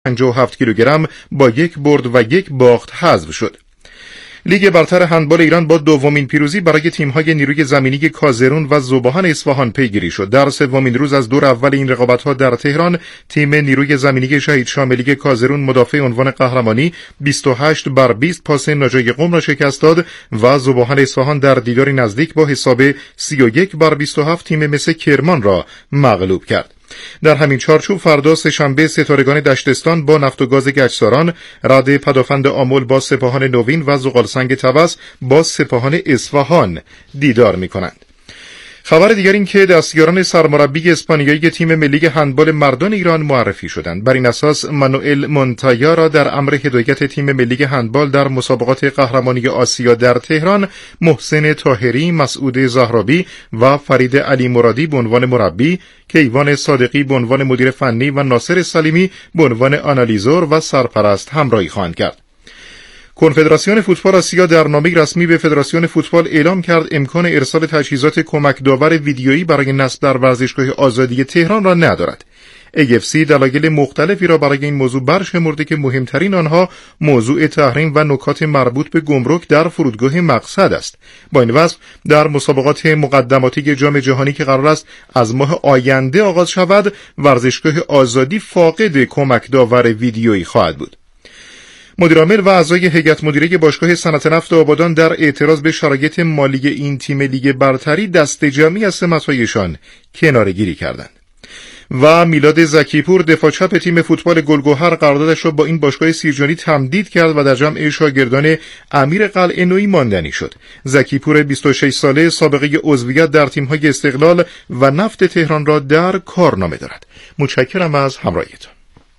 57 کیلوگرم با 1 برد و 1 باخت حذف شد. لیگ برتر هندبال ایران با دومین پیروزی برای تیم‌های نیروی زمینی کازرون و ذوباهن اصفهان پیگیری شد. در سومین روز از دور اول این رقابت‌ها در تهران، تیم نیروی زمینی شهید شاملی کازرون مدافع عنوان قهرمانی 28-20 پاس ناجای قم را شکست داد و ذوباهن اصفهان در دیداری نزدیک با حساب 31-27 تیم مس کرمان را مغلوب کرد. در همین چارچوب فردا سه‌شنبه ستارگان دشتستان با نفت و گاز گچساران، رد پدافند آمل با سپاهان نوین و زغالسنگ طبس با سپاهان اصفهان دیدار می‌کنند. خبر دیگر این که دستیاران سرمربی اسپانیایی تیم ملی هندبال مردان ایران معرفی شدند. بر این اساس مانوئل مونتایا را در امر هدایت تیم ملی هندبال در مسابقات قهرمانی آسیا در تهران، محسن طاهری، مسعود زهرابی و فرید علی مرادی به عنوان مربی، کیوان صادقی به عنوان مدیر فنی و ناصر سلیمی به عنوان آنالیزور و سرپرست همراهی خواهند کرد. کنفدراسیون فوتبال آسیا در نامه‌ای رسمی به فدراسیون فوتبال اعلام کرد امکان ارسال تجهیزات کمک داور ویدیویی برای نصب در ورزشگاه آزادی تهران را ندارد. AFC دلایل مختلفی را برای این موضوع برشمرده که مهمترین آنها موضوع تحریم و نکات مربوط به گمرک در فرودگاه مقصد است. با این وصف در مسابقات مقدماتی جام جهانی که قرار است از ماه آینده آغاز شود، ورزشگاه آزادی فاقد کمک داور ویدیویی خواهد بود. مدیرعامل و اعضای هیئت مدیره باشگاه صنعت نفت آبادان در اعتراض به شرایط مالی این تیم لیگ برتری دست جمعی از سمت‌هایشان کناره‌گیری کردند. و میلاد زکیپور دفاع چپ تیم فوتبال گلگهر قراردادش را با این باشگاه سیرجانی تمدید کرد و در جمع شاگردان امیر قلعه نویی ماندنی شد. زکیپور 26 ساله سابقه عضویت در تیم‌های استقلال و نفت تهران را در کارنامه دارد. متشکرم از همراهیتان.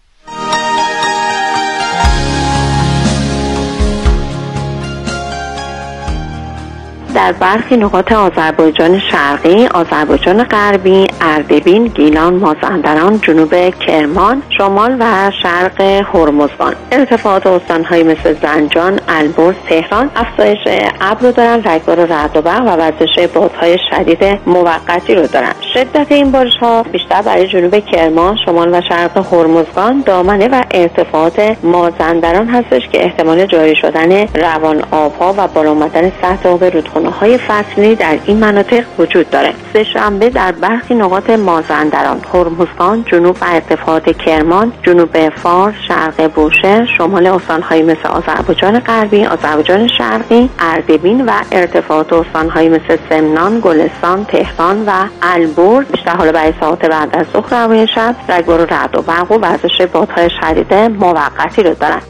در برخی نقاط آذربایجان شرقی، آذربایجان غربی، اردبیل، گیلان، مازندران، جنوب کرمان، شمال و شرق هرمزگان ارتفاعات استان‌هایی مثل زنجان، البرز، تهران افزایش ابر دارن، رگبار رعد و برق و وزش بادهای شدید موقتی رو دارن. شدت این بارش‌ها بیشتر برای جنوب کرمان، شمال و شرق هرمزگان، دامنه و ارتفاعات مازندران هستش که احتمال جاری شدن روان آب‌ها و بالا آمدن سطح آب رودخانه‌های فصلی در این مناطق وجود داره. سه‌شنبه در برخی نقاط مازندران، هرمزگان، جنوب و ارتفاعات کرمان، جنوب فارس، شرق بوشهر، شمال استان‌هایی مثل آذربایجان غربی، آذربایجان شرقی، اردبیل و ارتفاعات استان‌هایی مثل سمنان، گلستان، تهران و البرز بیشتر حال برای ساعات بعد از ظهر روی شب رگبار رعد و برق و وزش بادهای شدید موقتی رو دارن.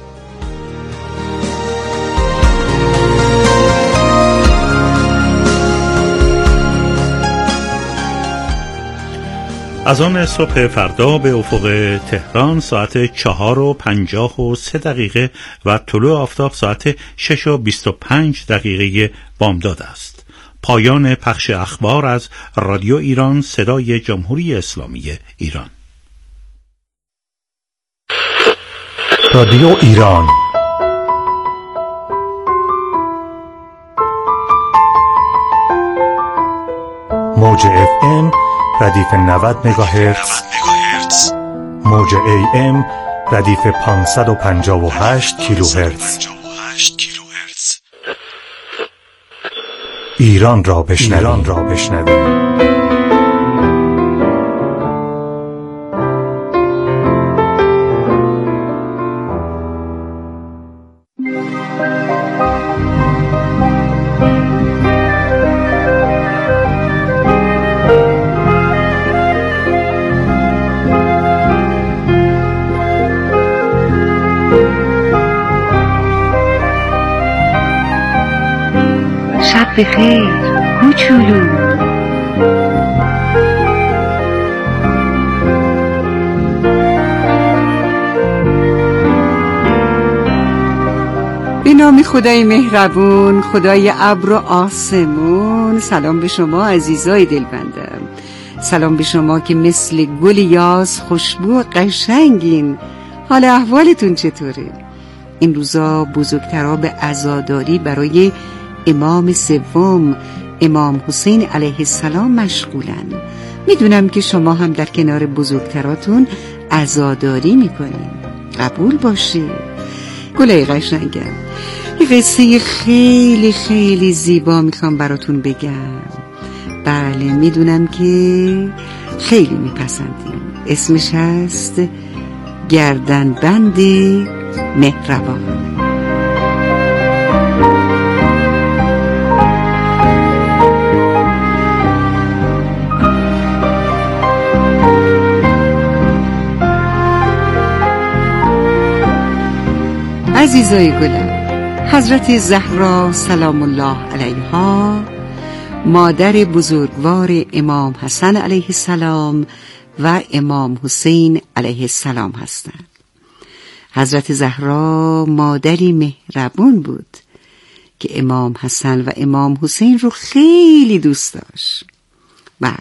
از آن صبح فردا به افق تهران ساعت 4:53 و طلوع آفتاب ساعت 6:25 بامداد است. پایان پخش اخبار از رادیو ایران، صدای جمهوری اسلامی ایران. رادیو ایران موج FM ردیف 90 مگاهرتز، موج AM ردیف 558 کیلوهرتز. ایران را بشنویم. بخیر کوچولو. به نام خدای مهربون، خدای ابر و آسمون، سلام به شما عزیزای دلبندم. سلام به شما که مثل گل یاس خوشبو و قشنگین. حال احوالتون چطوره؟ این روزا بزرگترها به عزاداری برای امام سوم امام حسین علیه السلام مشغولن. میدونم که شما هم در کنار بزرگتراتون عزاداری میکنین. قبول باشه. گلای قشنگم، یه قصه خیلی خیلی زیبا میخوام براتون بگم. بله میدونم که خیلی میپسندیم. اسمش هست گردنبند مهربان. عزیزای گلم، حضرت زهرا سلام الله علیها مادر بزرگوار امام حسن علیه السلام و امام حسین علیه السلام هستند. حضرت زهرا مادری مهربون بود که امام حسن و امام حسین رو خیلی دوست داشت. بله،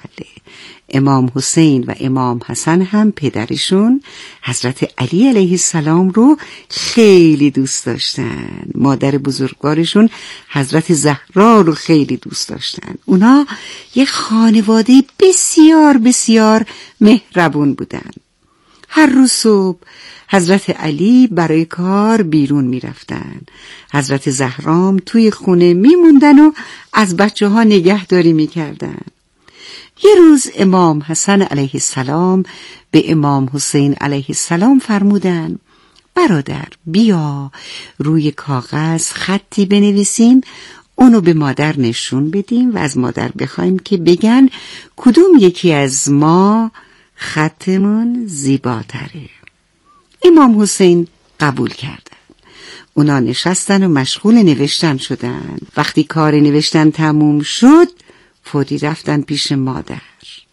امام حسین و امام حسن هم پدرشون حضرت علی علیه السلام رو خیلی دوست داشتن. مادر بزرگوارشون حضرت زهرا رو خیلی دوست داشتن. اونا یه خانواده بسیار بسیار مهربون بودن. هر روز صبح حضرت علی برای کار بیرون می رفتن. حضرت زهرام توی خونه می موندن و از بچه ها نگهداری می کردن. یه روز امام حسن علیه السلام به امام حسین علیه السلام فرمودن برادر بیا روی کاغذ خطی بنویسیم، اونو به مادر نشون بدیم و از مادر بخوایم که بگن کدوم یکی از ما خطمون زیباتره. امام حسین قبول کردن. اونا نشستن و مشغول نوشتن شدن. وقتی کار نوشتن تموم شد فوری رفتن پیش مادر.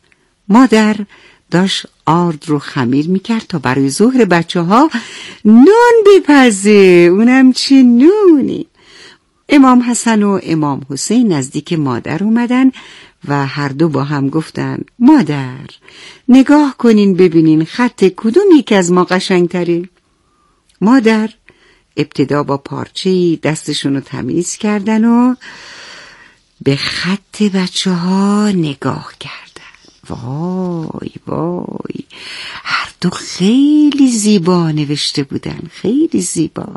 مادر داشت آرد رو خمیر میکرد تا برای ظهر بچه ها نون بپزه. اونم چه نونی. امام حسن و امام حسین نزدیک مادر اومدن و هر دو با هم گفتن مادر نگاه کنین ببینین خط کدوم یک از ما قشنگتره. مادر ابتدا با پارچه‌ای دستشون رو تمیز کردن و به خط بچه ها نگاه کردن. وای وای، هر دو خیلی زیبا نوشته بودن، خیلی زیبا.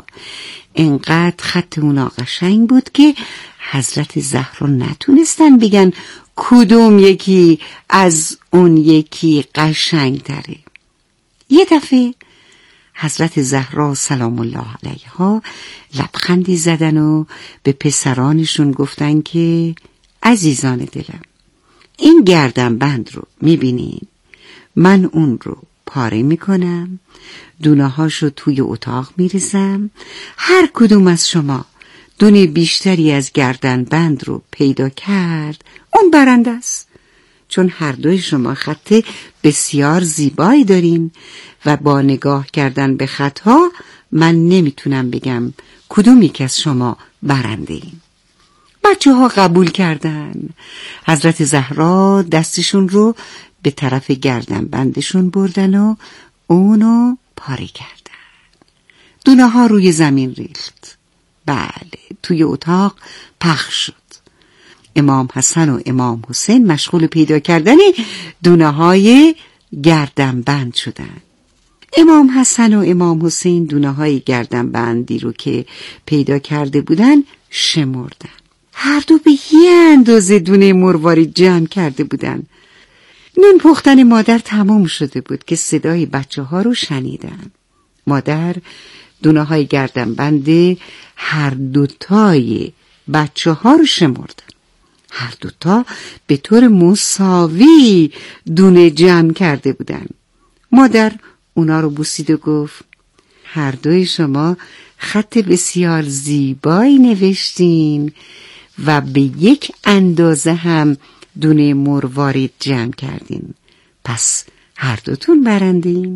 انقدر خط اونا قشنگ بود که حضرت زهرا نتونستن بگن کدوم یکی از اون یکی قشنگ تره. یه دفعه حضرت زهرا سلام الله علیها لبخندی زدن و به پسرانشون گفتن که عزیزان دلم، این گردنبند رو میبینین؟ من اون رو پاره میکنم، دونه هاشو توی اتاق میریزم. هر کدوم از شما دونه بیشتری از گردنبند رو پیدا کرد اون برنده است. چون هر دوی شما خط بسیار زیبایی دارین و با نگاه کردن به خطها من نمیتونم بگم کدوم یک از شما برنده این. بچه ها قبول کردن. حضرت زهرا دستشون رو به طرف گردنبندشون بردن و اونو پاره کردن. دونه ها روی زمین ریخت. بله، توی اتاق پخش شد. امام حسن و امام حسین مشغول پیدا کردن دونه های گردنبند شدن. امام حسن و امام حسین دونه های گردنبندی رو که پیدا کرده بودن شمردن. هر دو به یه اندازه دونه مروارید جمع کرده بودن. نون پختن مادر تمام شده بود که صدای بچه ها رو شنیدن. مادر دونه های گردنبند هر دوتای بچه ها رو شمردن. هر دوتا به طور مساوی دونه جمع کرده بودن. مادر اونا رو بوسید و گفت هر دوی شما خط بسیار زیبایی نوشتین و به یک اندازه هم دونه مروارید جمع کردین. پس هر دوتون برندین.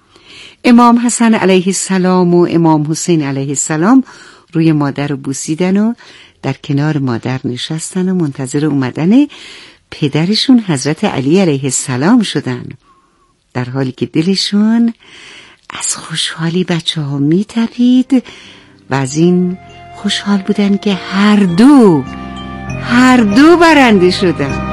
امام حسن علیه السلام و امام حسین علیه السلام روی مادر رو بوسیدن و در کنار مادر نشستن و منتظر اومدن پدرشون حضرت علی علیه السلام شدن، در حالی که دلشون از خوشحالی بچه ها می تپید و از این خوشحال بودن که هر دو برنده شدن.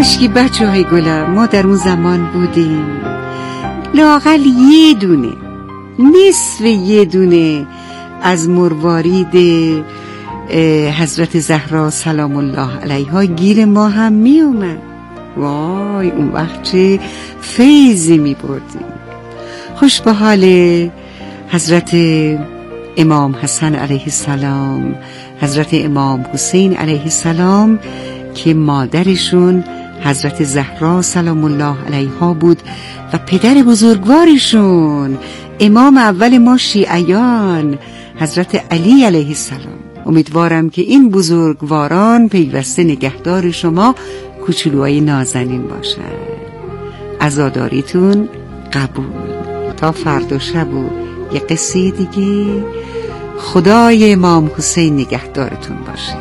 کاشکی بچه های گلم ما در اون زمان بودیم لااقل یه دونه، نصف یه دونه از مروارید حضرت زهرا سلام الله علیها گیر ما هم می اومد. وای اون وقت چه فیضی می بردیم. خوش به حال حضرت امام حسن علیه السلام، حضرت امام حسین علیه السلام که مادرشون حضرت زهرا سلام الله علیها بود و پدر بزرگوارشون امام اول ما شیعیان حضرت علی علیه السلام. امیدوارم که این بزرگواران پیوسته نگهدار شما کوچولوهای نازنین باشن. عزاداریتون قبول. تا فردا شب و یه قصه دیگه. خدای امام حسین نگهدارتون باشه.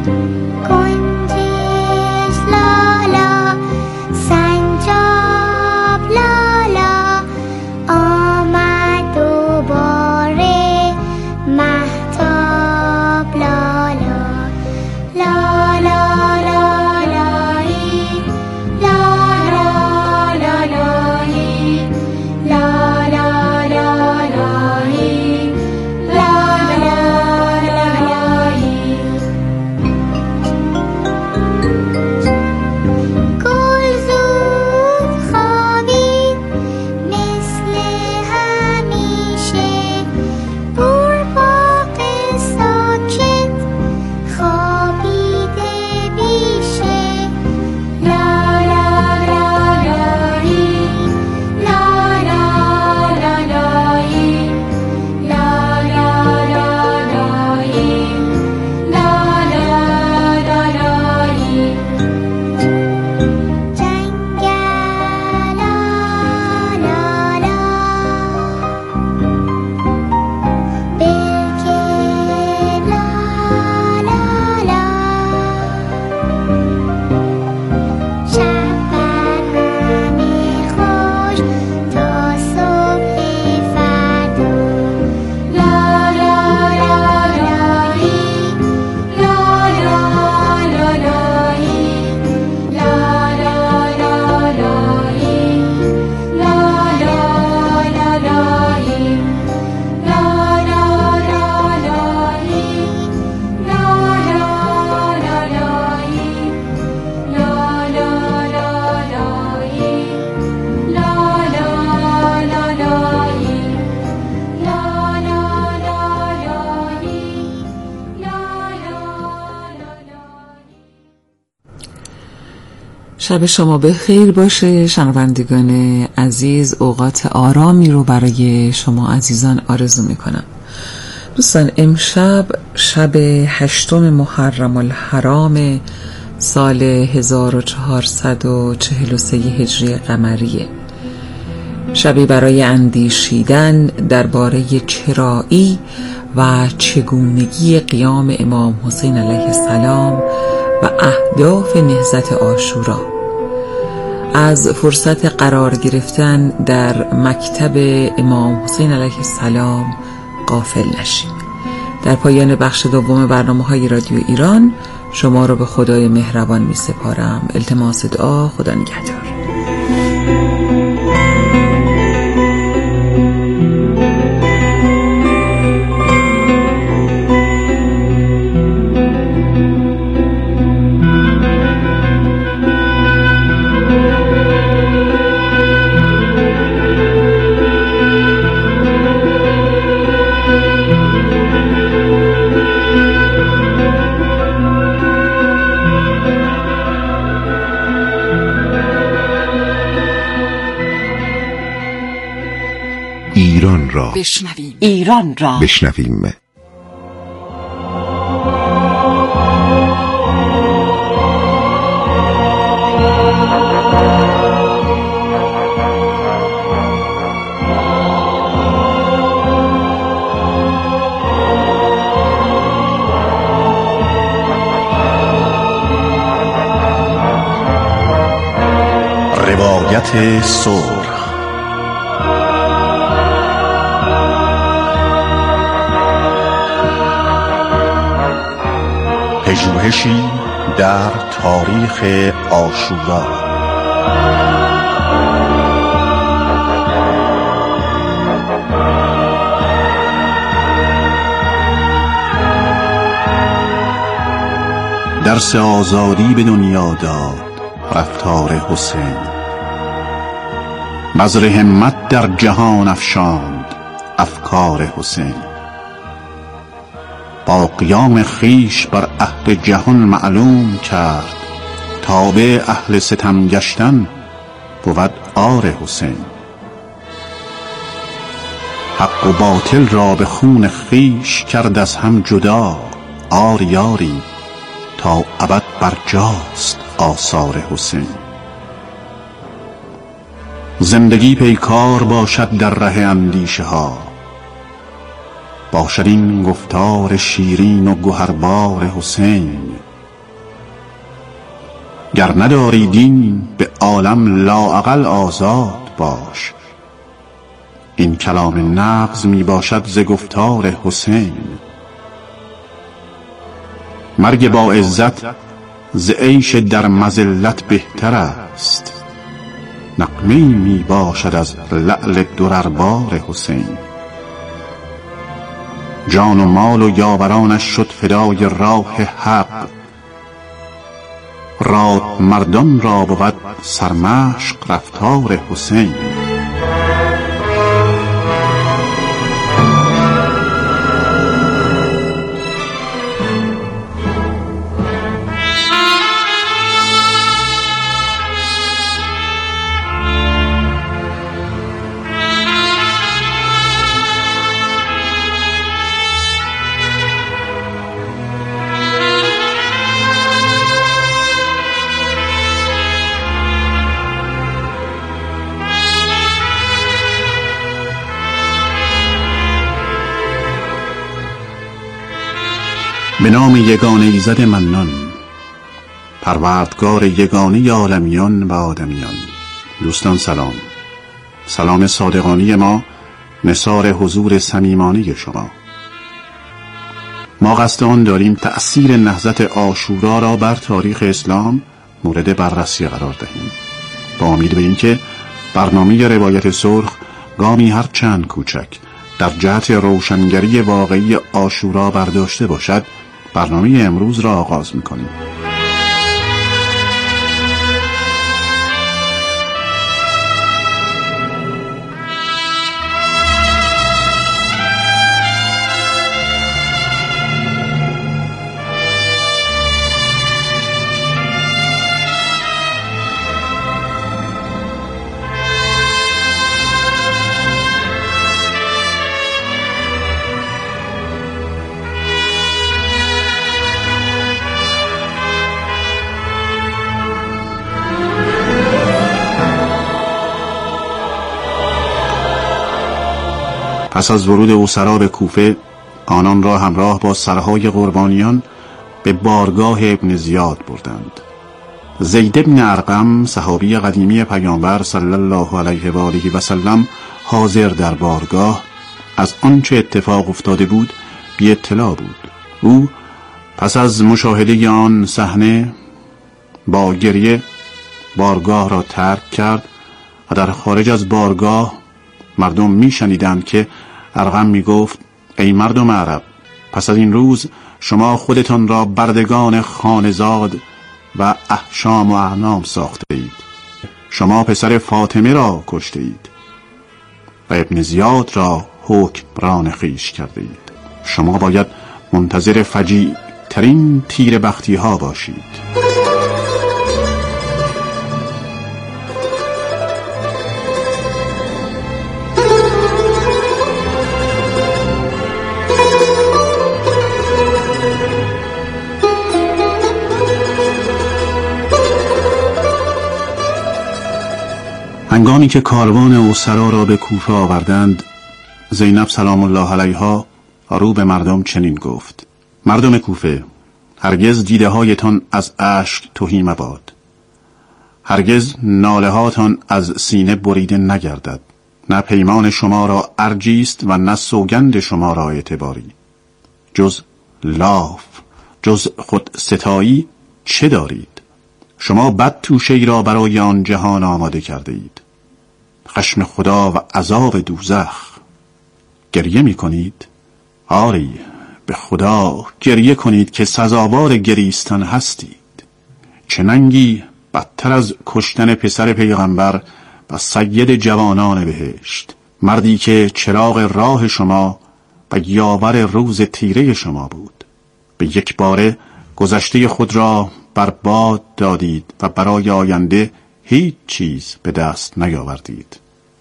شب شما به خیر باشه شنوندگان عزیز. اوقات آرامی رو برای شما عزیزان آرزو میکنم. دوستان امشب شب 8 محرم الحرام سال 1443 هجری قمریه. شبی برای اندیشیدن درباره چرایی و چگونگی قیام امام حسین علیه السلام و اهداف نهضت عاشورا. از فرصت قرار گرفتن در مکتب امام حسین علیه السلام غافل نشیم. در پایان بخش دوم برنامه‌های رادیو ایران شما رو به خدای مهربان می سپارم. التماس دعا. خدا نگهدار. ایران را بشنویم. ایران را بشنویم. روایت سرخ. پژوهشی در تاریخ عاشورا. درس آزادی به دنیا داد رفتار حسین، بذر همت در جهان افشاند افکار حسین. با قیام خویش بر اهل جهان معلوم کرد، تابع اهل ستم گشتن بود آر حسین. حق و باطل را به خون خویش کرد از هم جدا، آر یاری تا ابد برجاست آثار حسین. زندگی پیکار باشد در ره اندیشه ها، باشد این گفتار شیرین و گوهربار حسین. گر نداری دین به عالم لااقل آزاد باش، این کلام نغز می باشد ز گفتار حسین. مرگ با عزت ز عیش در مذلت بهتر است، نغمه‌ای می باشد از لعل درربار حسین. جان و مال و یاورانش شد فدای راه حق، راد مردان را بود سرمشق رفتار حسین. به نام یگانه ایزد منان، پروردگار یگانه عالمیان و آدمیان. دوستان سلام، سلام صادقانه ما نثار حضور صمیمانه شما. ما قصد آن داریم تأثیر نهضت عاشورا را بر تاریخ اسلام مورد بررسی قرار دهیم، با امید به اینکه برنامه روایت سرخ گامی هر چند کوچک در جهت روشنگری واقعی عاشورا برداشته باشد. برنامه امروز را آغاز می‌کنیم. پس از ورود اسرا به کوفه، آنان را همراه با سرهای قربانیان به بارگاه ابن زیاد بردند. زید بن ارقم، صحابی قدیمی پیامبر صلی الله علیه و آله و سلم، حاضر در بارگاه از آنچه اتفاق افتاده بود بی اطلاع بود. او پس از مشاهده آن صحنه با گریه بارگاه را ترک کرد و در خارج از بارگاه مردم می شنیدند که ارقم می گفت: ای مردم عرب، پس از این روز شما خودتان را بردگان خانزاد و احشام و اعنام ساخته اید. شما پسر فاطمه را کشته اید و ابن زیاد را حکمران خویش کرده اید. شما باید منتظر فجیع ترین تیر بختی ها باشید. هنگامی که کاروان اسرا را به کوفه آوردند، زینب سلام الله علیها رو به مردم چنین گفت: مردم کوفه، هرگز دیده هایتان از اشک تهی مباد، هرگز ناله هاتان از سینه بریده نگردد. نه پیمان شما را ارجی است و نه سوگند شما را اعتباری. جز لاف، جز خود ستایی چه دارید؟ شما بد توشه‌ای را برای آن جهان آماده کرده اید، خشم خدا و عذاب دوزخ. گریه می کنید؟ آری، به خدا گریه کنید که سزاوار گریستن هستید. چه ننگی بدتر از کشتن پسر پیغمبر و سید جوانان بهشت، مردی که چراغ راه شما و یاور روز تیره شما بود. به یک باره گذشته خود را برباد دادید و برای آینده هیچ چیز به دست نیاوردید.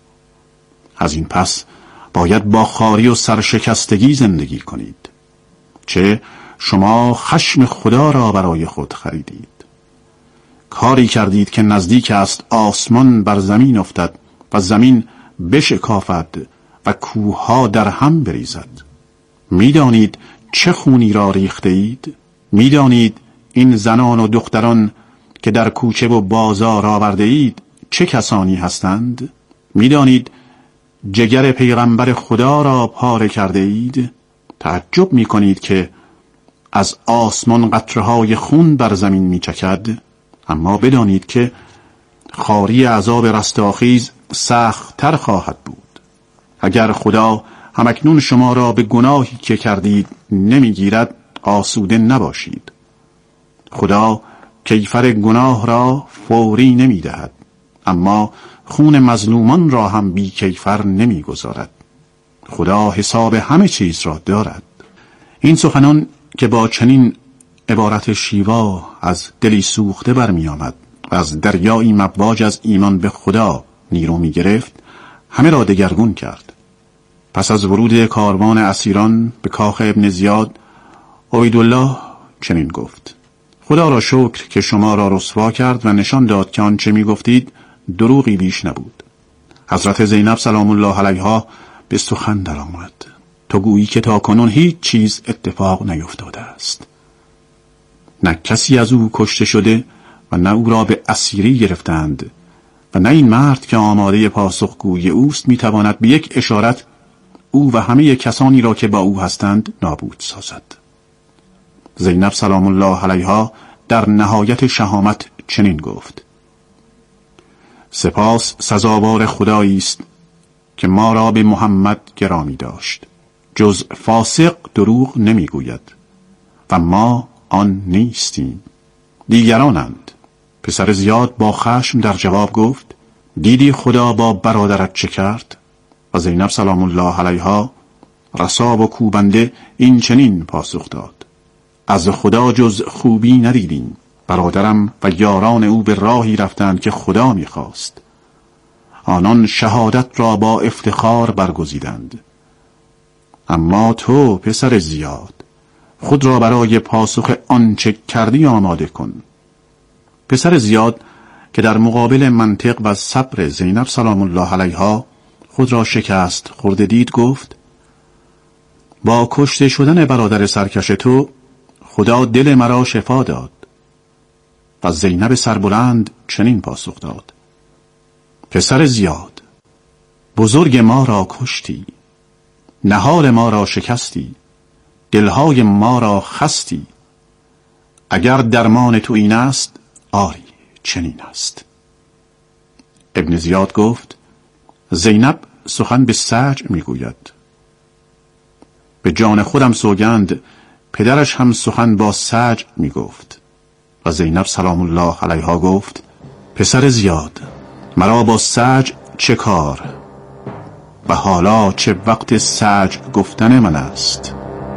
از این پس باید با خواری و سرشکستگی زندگی کنید. چه شما خشم خدا را برای خود خریدید. کاری کردید که نزدیک است آسمان بر زمین افتد و زمین بشکافد و کوهها در هم بریزد. میدانید چه خونی را ریخته اید؟ میدانید این زنان و دختران که در کوچه و بازار آورده اید چه کسانی هستند؟ میدانید جگر پیغمبر خدا را پاره کرده اید؟ تعجب می کنید که از آسمان قطره‌های خون بر زمین می چکد؟ اما بدانید که خواری عذاب رستاخیز سخت تر خواهد بود. اگر خدا همکنون شما را به گناهی که کردید نمیگیرد، آسوده نباشید. خدا کیفر گناه را فوری نمیدهد، اما خون مظلومان را هم بی کیفر نمیگذارد. خدا حساب همه چیز را دارد. این سخنان که با چنین عبارت شیوا از دلی سوخته برمی آمد و از دریایی مواج از ایمان به خدا نیرو می گرفت، همه را دگرگون کرد. پس از ورود کاروان اسیران به کاخ ابن زیاد، عبیدالله چنین گفت: خدا را شکر که شما را رسوا کرد و نشان داد که آنچه می گفتید دروغی بیش نبود. حضرت زینب سلام الله علیها به سخن در آمد: تو گویی که تا کنون هیچ چیز اتفاق نیفتاده است. نه کسی از او کشته شده و نه او را به اسیری گرفتند و نه این مرد که آماده پاسخگویی اوست میتواند به یک اشارت او و همه کسانی را که با او هستند نابود سازد. زینب سلام الله علیها در نهایت شهامت چنین گفت: سپاس سزاوار خدایی است که ما را به محمد گرامی داشت. جز فاسق دروغ نمیگوید و ما آن نیستیم، دیگرانند. پسر زیاد با خشم در جواب گفت: دیدی خدا با برادرت چه کرد؟ و زینب سلام الله علیها رسا و کوبنده این چنین پاسخ داد: از خدا جز خوبی ندیدیم. برادرم و یاران او به راهی رفتند که خدا می‌خواست. آنان شهادت را با افتخار برگزیدند. اما تو پسر زیاد خود را برای پاسخ آنچه کردی آماده کن. پسر زیاد که در مقابل منطق و صبر زینب سلام الله علیها خود را شکست خورده دید گفت: با کشته شدن برادر سرکش تو خدا دل مرا شفا داد. و زینب سربلند چنین پاسخ داد: پسر زیاد، بزرگ ما را کشتی، نهال ما را شکستی، دلهای ما را خستی. اگر درمان تو این است، آری چنین است. ابن زیاد گفت: زینب سخن به سجع میگوید. به جان خودم سوگند پدرش هم سخن با سجع میگفت. و زینب سلام الله علیها گفت: پسر زیاد، مرا با سجع چه کار و حالا چه وقت سجع گفتن من است.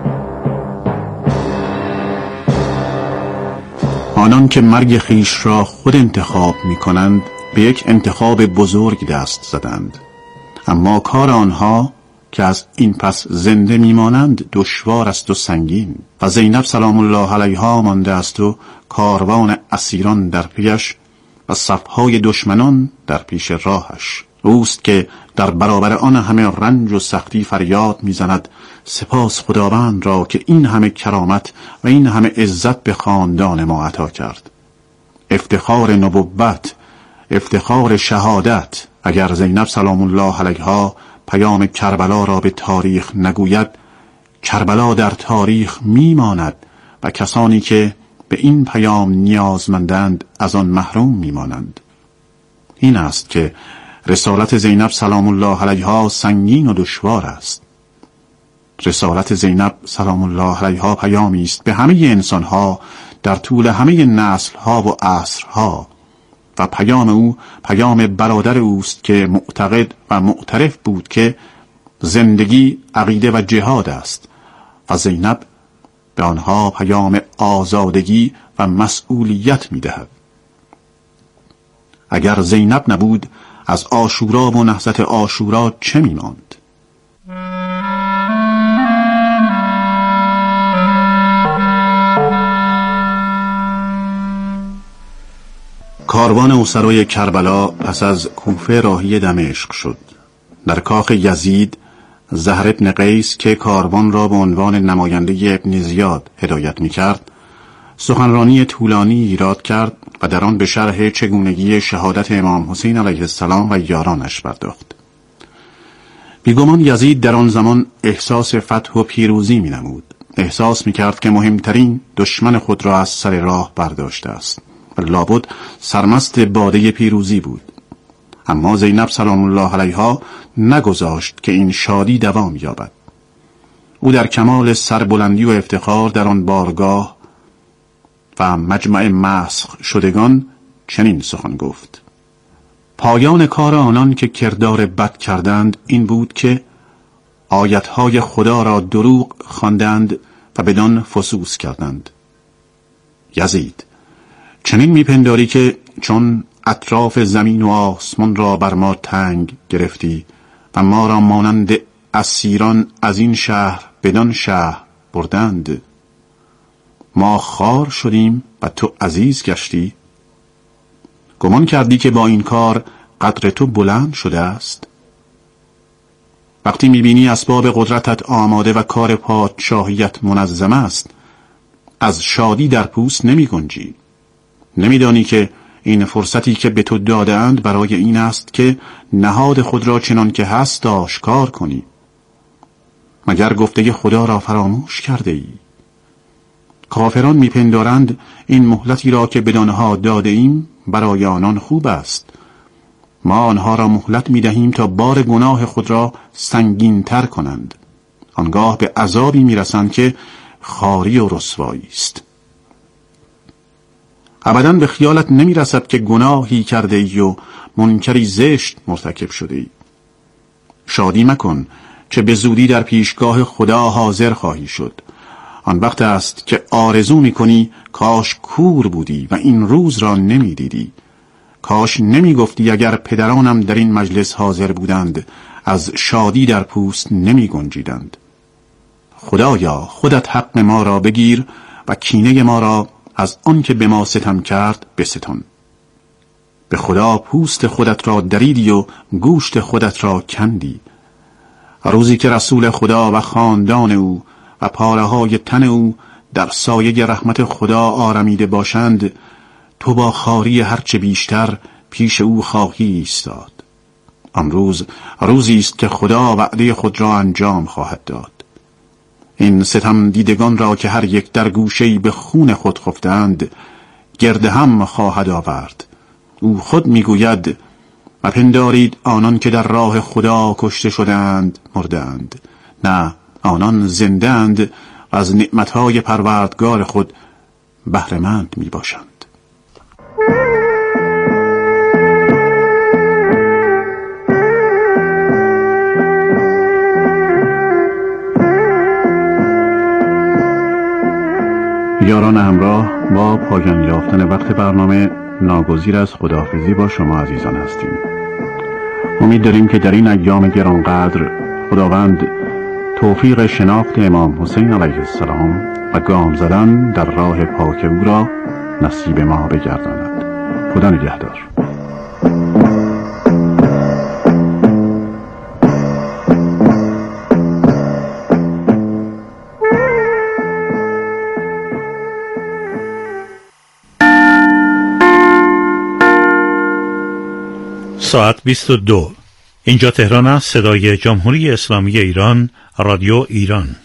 آنان که مرگ خیش را خود انتخاب می کنند به یک انتخاب بزرگ دست زدند، اما کار آنها که از این پس زنده می مانند دشوار است و سنگین. و زینب سلام الله علیها مانده است و کاروان اسیران در پیش و صفهای دشمنان در پیش راهش. اوست که در برابر آن همه رنج و سختی فریاد میزند: سپاس خداوند را که این همه کرامت و این همه عزت به خاندان ما عطا کرد. افتخار نبوت، افتخار شهادت. اگر زینب سلام الله علیها پیام کربلا را به تاریخ نگوید، کربلا در تاریخ میماند و کسانی که به این پیام نیازمندند از آن محروم میمانند. این است که رسالت زینب سلام الله علیها سنگین و دشوار است. رسالت زینب سلام الله علیها پیامی است به همه انسانها در طول همه نسلها و عصرها، و پیام او پیام برادر اوست که معتقد و معترف بود که زندگی عقیده و جهاد است، و زینب به آنها پیام آزادگی و مسئولیت می‌دهد. اگر زینب نبود از عاشورا و نهضت عاشورا چه می‌ماند؟ کاروان اسرای کربلا پس از کوفه راهی دمشق شد. در کاخ یزید زهر ابن قیس که کاروان را به عنوان نماینده ابن زیاد هدایت می‌کرد، سخنرانی طولانی ایراد کرد و در آن به شرح چگونگی شهادت امام حسین علیه السلام و یارانش پرداخت. بیگمان یزید در آن زمان احساس فتح و پیروزی می‌نمود. احساس می‌کرد که مهمترین دشمن خود را از سر راه برداشته است و لابد سرمست باده پیروزی بود. اما زینب سلام الله علیها نگذاشت که این شادی دوام یابد. او در کمال سربلندی و افتخار در آن بارگاه و مجمع مسخ شدگان چنین سخن گفت: پایان کار آنان که کردار بد کردند این بود که آیتهای خدا را دروغ خواندند و بدان فسوس کردند. یزید، چنین میپنداری که چون اطراف زمین و آسمان را بر ما تنگ گرفتی و ما را مانند اسیران از این شهر بدان شهر بردند، ما خوار شدیم و تو عزیز گشتی؟ گمان کردی که با این کار قدر تو بلند شده است؟ وقتی میبینی اسباب قدرتت آماده و کار پادشاهیت منظم است، از شادی در پوست نمی گنجی. نمیدانی که این فرصتی که به تو داده‌اند برای این است که نهاد خود را چنان که هست آشکار کنی. مگر گفته خدا را فراموش کرده ای؟ کافران میپندارند این مهلتی را که بدانها داده ایم برای آنان خوب است. ما آنها را مهلت میدهیم تا بار گناه خود را سنگین تر کنند. آنگاه به عذابی میرسند که خواری و رسوایی است. ابداً به خیالت نمیرسد که گناهی کرده ای و منکری زشت مرتکب شده ای. شادی مکن که به زودی در پیشگاه خدا حاضر خواهی شد. آن وقت است که آرزو میکنی کاش کور بودی و این روز را نمیدیدی. کاش نمیگفتی اگر پدرانم در این مجلس حاضر بودند از شادی در پوست نمی گنجیدند. خدایا خودت حق ما را بگیر و کینه ما را از آن که به ما ستم کرد بستان. به خدا پوست خودت را دریدی و گوشت خودت را کندی. روزی که رسول خدا و خاندان او و پاره‌های تن او در سایه رحمت خدا آرمیده باشند، تو با خواری هرچه بیشتر پیش او خواهی ایستاد. امروز روزی است که خدا وعده خود را انجام خواهد داد. این ستم دیدگان را که هر یک در گوشه‌ای به خون خود خفتند گرد هم خواهد آورد. او خود میگوید: و پندارید آنان که در راه خدا کشته شدند مردند، نه آنان زنده‌اند و از نعمتهای پروردگار خود بهره‌مند می باشند. یاران همراه، با پایان یافتن وقت برنامه ناگزیر از خداحافظی با شما عزیزان هستیم. امید داریم که در این ایام گرانقدر خداوند توفیق شناخت امام حسین علیه السلام و گام زدن در راه پاک او را نصیب ما بگرداند. خدا نگهدار. ساعت 22. اینجا تهران است. صدای جمهوری اسلامی ایران، رادیو ایران.